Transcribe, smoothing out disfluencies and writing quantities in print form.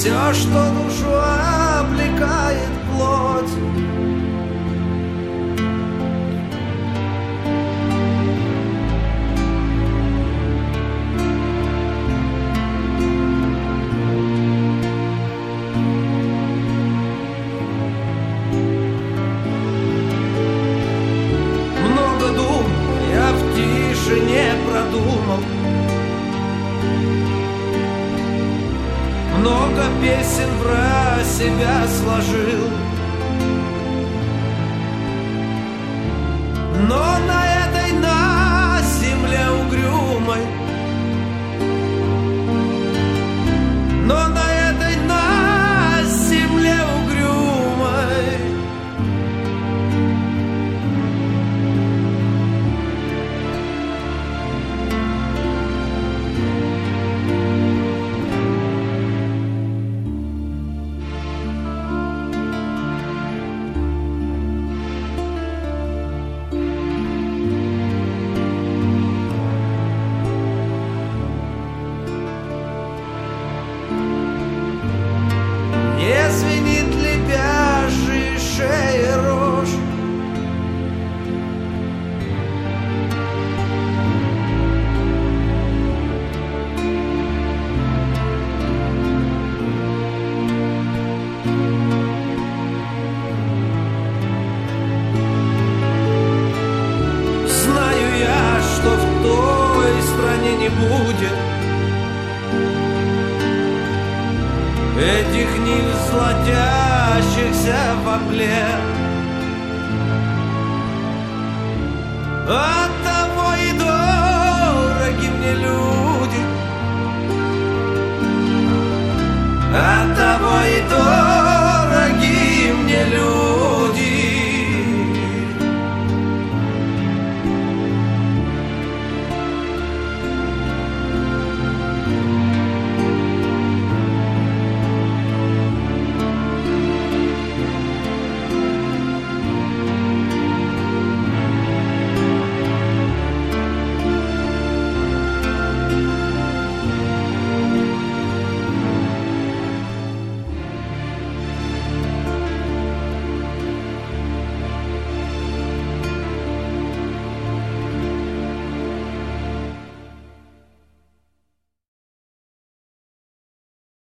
все, что душу облекает плоть. Много дум я в тишине продумал, много песен про себя сложил, но на этой, на земле угрюмой, но на этой, на земле угрюмой не звенит лебяжьей шеи рожь. Знаю я, что в той стране не будет этих нив, золотящихся в обле. Оттого и дороги мне люди.